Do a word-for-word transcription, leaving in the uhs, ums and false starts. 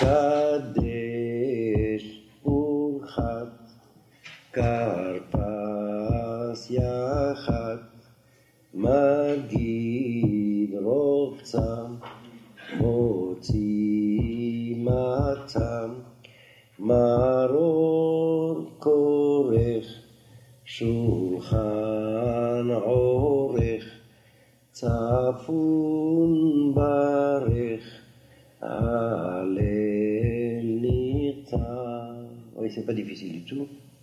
קדש ורחת, כרפס יחד, מגיד רוחצם, מוציא מתם, מרור כורך, שולחן עורך, צפון ברך, הלל נכתב. Oui, c'est pas difficile du tout.